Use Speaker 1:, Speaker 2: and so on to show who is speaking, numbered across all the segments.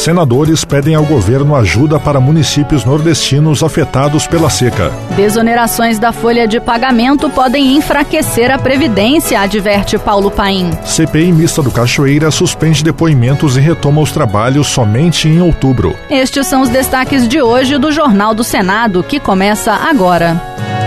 Speaker 1: Senadores pedem ao governo ajuda para municípios nordestinos afetados pela seca.
Speaker 2: Desonerações da folha de pagamento podem enfraquecer a Previdência, adverte Paulo Paim.
Speaker 1: CPI mista do Cachoeira suspende depoimentos e retoma os trabalhos somente em outubro.
Speaker 2: Estes são os destaques de hoje do Jornal do Senado, que começa agora.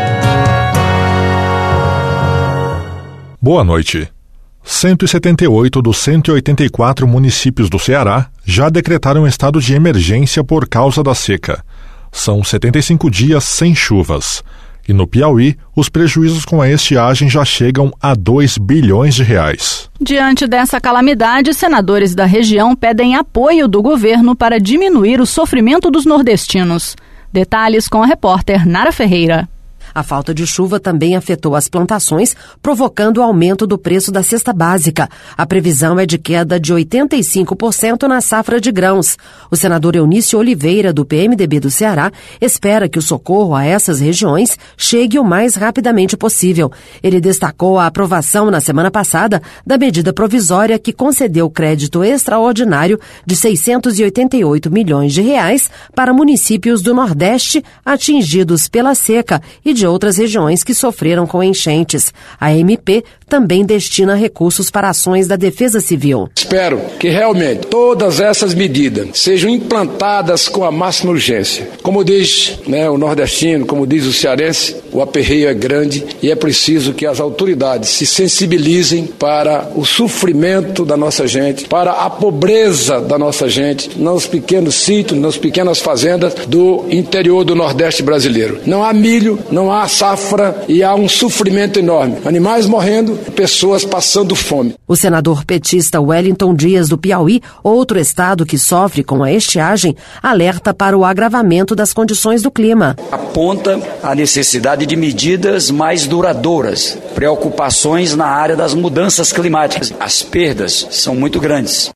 Speaker 1: Boa noite. 178 dos 184 municípios do Ceará já decretaram estado de emergência por causa da seca. São 75 dias sem chuvas. E no Piauí, os prejuízos com a estiagem já chegam a 2 bilhões de reais.
Speaker 2: Diante dessa calamidade, senadores da região pedem apoio do governo para diminuir o sofrimento dos nordestinos. Detalhes com a repórter Nara Ferreira.
Speaker 3: A falta de chuva também afetou as plantações, provocando o aumento do preço da cesta básica. A previsão é de queda de 85% na safra de grãos. O senador Eunício Oliveira, do PMDB do Ceará, espera que o socorro a essas regiões chegue o mais rapidamente possível. Ele destacou a aprovação na semana passada da medida provisória que concedeu crédito extraordinário de R$688 milhões para municípios do Nordeste atingidos pela seca e de outras regiões que sofreram com enchentes. A MP também destina recursos para ações da Defesa Civil.
Speaker 4: Espero que realmente todas essas medidas sejam implantadas com a máxima urgência. Como diz o nordestino, como diz o cearense, o aperreio é grande e é preciso que as autoridades se sensibilizem para o sofrimento da nossa gente, para a pobreza da nossa gente, nos pequenos sítios, nas pequenas fazendas do interior do Nordeste brasileiro. Não há milho, não há safra e há um sofrimento enorme. Animais morrendo, pessoas passando fome.
Speaker 3: O senador petista Wellington Dias, do Piauí, outro estado que sofre com a estiagem, alerta para o agravamento das condições do clima.
Speaker 5: Aponta a necessidade de medidas mais duradouras, preocupações na área das mudanças climáticas. As perdas são muito grandes.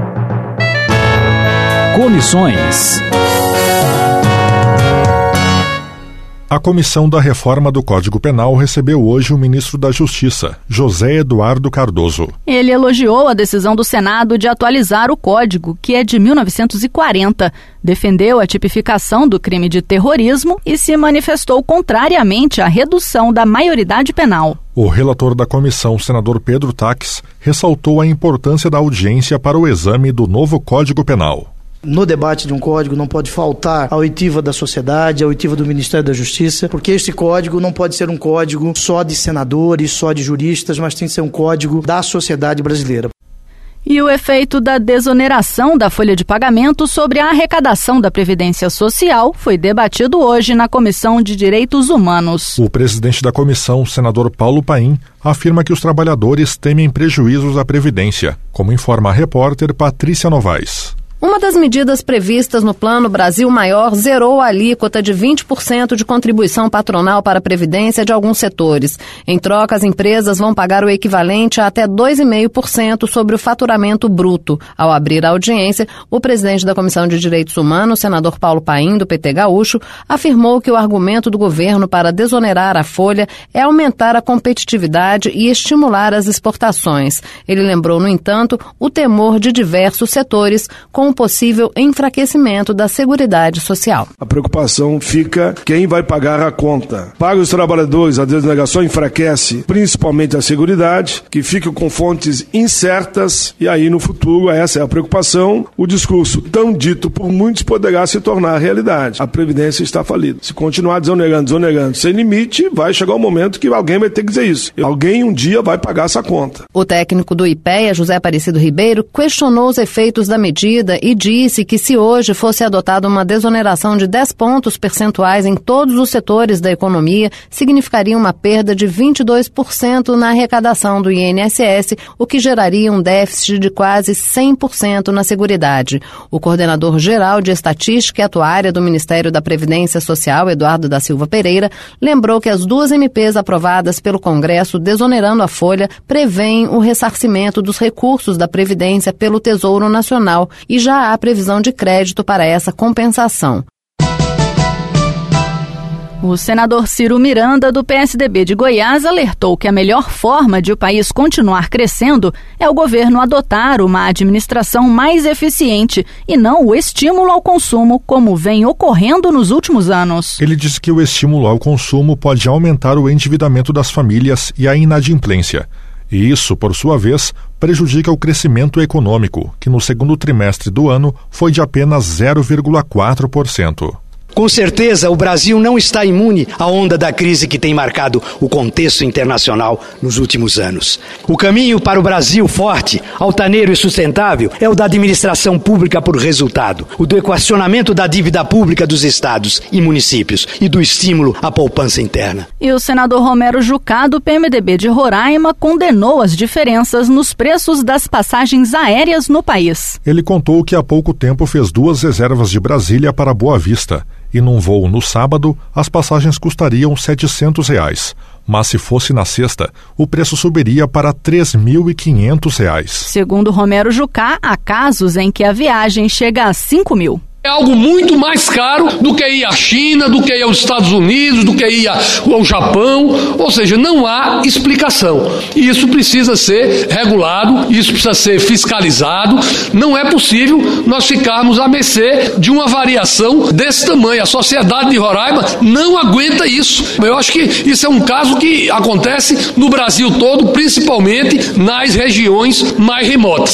Speaker 6: Comissões.
Speaker 1: A Comissão da Reforma do Código Penal recebeu hoje o ministro da Justiça, José Eduardo Cardoso.
Speaker 2: Ele elogiou a decisão do Senado de atualizar o Código, que é de 1940, defendeu a tipificação do crime de terrorismo e se manifestou contrariamente à redução da maioridade penal.
Speaker 1: O relator da comissão, senador Pedro Taques, ressaltou a importância da audiência para o exame do novo Código Penal.
Speaker 7: No debate de um código não pode faltar a oitiva da sociedade, a oitiva do Ministério da Justiça, porque este código não pode ser um código só de senadores, só de juristas, mas tem que ser um código da sociedade brasileira.
Speaker 2: E o efeito da desoneração da folha de pagamento sobre a arrecadação da Previdência Social foi debatido hoje na Comissão de Direitos Humanos.
Speaker 1: O presidente da comissão, senador Paulo Paim, afirma que os trabalhadores temem prejuízos à Previdência, como informa a repórter Patrícia Novaes.
Speaker 8: Uma das medidas previstas no Plano Brasil Maior zerou a alíquota de 20% de contribuição patronal para a Previdência de alguns setores. Em troca, as empresas vão pagar o equivalente a até 2,5% sobre o faturamento bruto. Ao abrir a audiência, o presidente da Comissão de Direitos Humanos, senador Paulo Paim, do PT Gaúcho, afirmou que o argumento do governo para desonerar a folha é aumentar a competitividade e estimular as exportações. Ele lembrou, no entanto, o temor de diversos setores com um possível enfraquecimento da Seguridade Social.
Speaker 9: A preocupação fica quem vai pagar a conta. Para os trabalhadores, a desonegação enfraquece principalmente a Seguridade, que fica com fontes incertas, e aí no futuro, essa é a preocupação, o discurso tão dito por muitos poderá se tornar realidade. A Previdência está falida. Se continuar desonerando, sem limite, vai chegar um momento que alguém vai ter que dizer isso. Alguém um dia vai pagar essa conta.
Speaker 8: O técnico do IPEA, José Aparecido Ribeiro, questionou os efeitos da medida e disse que se hoje fosse adotada uma desoneração de 10 pontos percentuais em todos os setores da economia, significaria uma perda de 22% na arrecadação do INSS, o que geraria um déficit de quase 100% na Seguridade. O coordenador-geral de Estatística e Atuária do Ministério da Previdência Social, Eduardo da Silva Pereira, lembrou que as duas MPs aprovadas pelo Congresso desonerando a folha prevêem o ressarcimento dos recursos da Previdência pelo Tesouro Nacional e já há previsão de crédito para essa compensação.
Speaker 2: O senador Ciro Miranda, do PSDB de Goiás, alertou que a melhor forma de o país continuar crescendo é o governo adotar uma administração mais eficiente e não o estímulo ao consumo, como vem ocorrendo nos últimos anos.
Speaker 1: Ele disse que o estímulo ao consumo pode aumentar o endividamento das famílias e a inadimplência. E isso, por sua vez, prejudica o crescimento econômico, que no segundo trimestre do ano foi de apenas 0,4%.
Speaker 10: Com certeza, o Brasil não está imune à onda da crise que tem marcado o contexto internacional nos últimos anos. O caminho para o Brasil forte, altaneiro e sustentável é o da administração pública por resultado, o do equacionamento da dívida pública dos estados e municípios e do estímulo à poupança interna.
Speaker 2: E o senador Romero Jucá, do PMDB de Roraima, condenou as diferenças nos preços das passagens aéreas no país.
Speaker 1: Ele contou que há pouco tempo fez 2 reservas de Brasília para Boa Vista. E num voo no sábado, as passagens custariam R$ 700. Mas se fosse na sexta, o preço subiria para R$ 3.500.
Speaker 2: Segundo Romero Jucá, há casos em que a viagem chega a R$ 5.000.
Speaker 11: É algo muito mais caro do que ir à China, do que ir aos Estados Unidos, do que ir ao Japão. Ou seja, não há explicação. E isso precisa ser regulado, isso precisa ser fiscalizado. Não é possível nós ficarmos à mercê de uma variação desse tamanho. A sociedade de Roraima não aguenta isso. Eu acho que isso é um caso que acontece no Brasil todo, principalmente nas regiões mais remotas.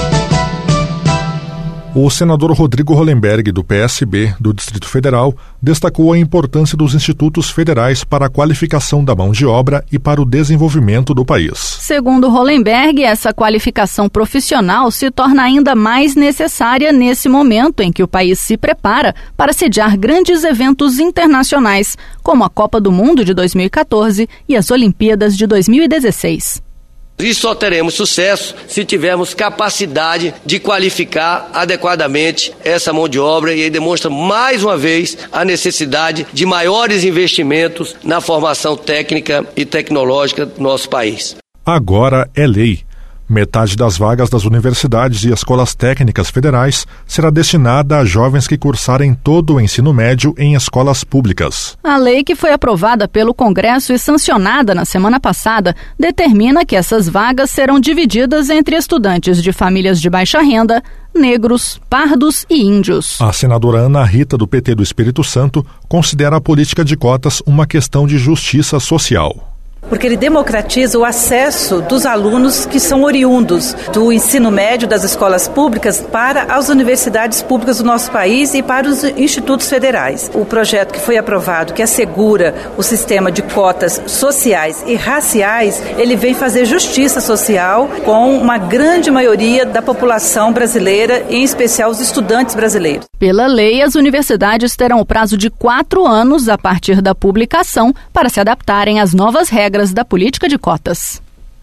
Speaker 1: O senador Rodrigo Hollenberg, do PSB, do Distrito Federal, destacou a importância dos institutos federais para a qualificação da mão de obra e para o desenvolvimento do país.
Speaker 2: Segundo Hollenberg, essa qualificação profissional se torna ainda mais necessária nesse momento em que o país se prepara para sediar grandes eventos internacionais, como a Copa do Mundo de 2014 e as Olimpíadas de 2016.
Speaker 12: E só teremos sucesso se tivermos capacidade de qualificar adequadamente essa mão de obra, e aí demonstra mais uma vez a necessidade de maiores investimentos na formação técnica e tecnológica do nosso país.
Speaker 1: Agora é lei. Metade das vagas das universidades e escolas técnicas federais será destinada a jovens que cursarem todo o ensino médio em escolas públicas.
Speaker 2: A lei, que foi aprovada pelo Congresso e sancionada na semana passada, determina que essas vagas serão divididas entre estudantes de famílias de baixa renda, negros, pardos e índios.
Speaker 1: A senadora Ana Rita, do PT do Espírito Santo, considera a política de cotas uma questão de justiça social.
Speaker 13: Porque ele democratiza o acesso dos alunos que são oriundos do ensino médio das escolas públicas para as universidades públicas do nosso país e para os institutos federais. O projeto que foi aprovado, que assegura o sistema de cotas sociais e raciais, ele vem fazer justiça social com uma grande maioria da população brasileira, em especial os estudantes brasileiros.
Speaker 2: Pela lei, as universidades terão o prazo de 4 anos a partir da publicação para se adaptarem às novas regras da política de cotas.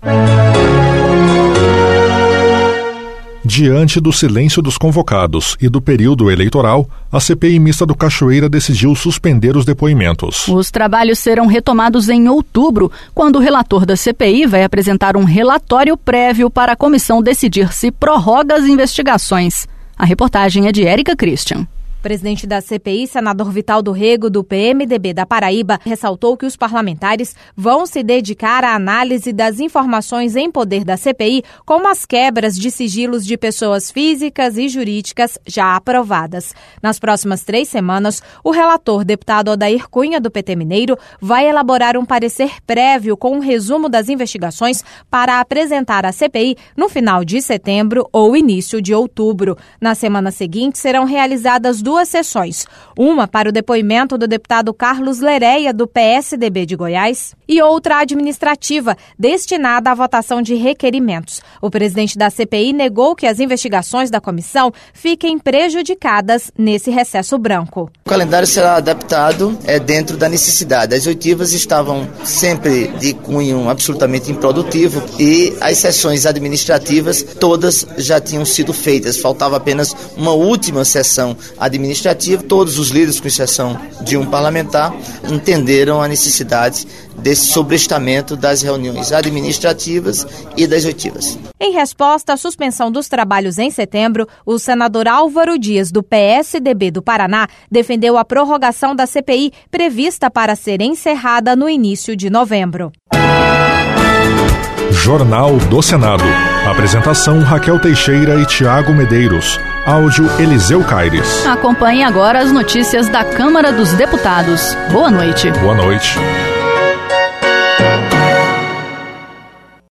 Speaker 1: Diante do silêncio dos convocados e do período eleitoral, a CPI mista do Cachoeira decidiu suspender os depoimentos.
Speaker 2: Os trabalhos serão retomados em outubro, quando o relator da CPI vai apresentar um relatório prévio para a comissão decidir se prorroga as investigações. A reportagem é de Érica Christian.
Speaker 14: O presidente da CPI, senador Vital do Rego, do PMDB da Paraíba, ressaltou que os parlamentares vão se dedicar à análise das informações em poder da CPI, como as quebras de sigilos de pessoas físicas e jurídicas já aprovadas. Nas próximas 3 semanas, o relator, deputado Odair Cunha, do PT Mineiro, vai elaborar um parecer prévio com um resumo das investigações para apresentar à CPI no final de setembro ou início de outubro. Na semana seguinte, serão realizadas 2 sessões, uma para o depoimento do deputado Carlos Lereia, do PSDB de Goiás, e outra administrativa, destinada à votação de requerimentos. O presidente da CPI negou que as investigações da comissão fiquem prejudicadas nesse recesso branco.
Speaker 15: O calendário será adaptado dentro da necessidade. As oitivas estavam sempre de cunho absolutamente improdutivo e as sessões administrativas todas já tinham sido feitas. Faltava apenas uma última sessão administrativa administrativa. Todos os líderes, com exceção de um parlamentar, entenderam a necessidade desse sobrestamento das reuniões administrativas e das oitivas.
Speaker 14: Em resposta à suspensão dos trabalhos em setembro, o senador Álvaro Dias, do PSDB do Paraná, defendeu a prorrogação da CPI prevista para ser encerrada no início de novembro.
Speaker 1: Jornal do Senado. Apresentação Raquel Teixeira e Tiago Medeiros. Áudio Eliseu Caires.
Speaker 2: Acompanhe agora as notícias da Câmara dos Deputados. Boa noite.
Speaker 1: Boa noite.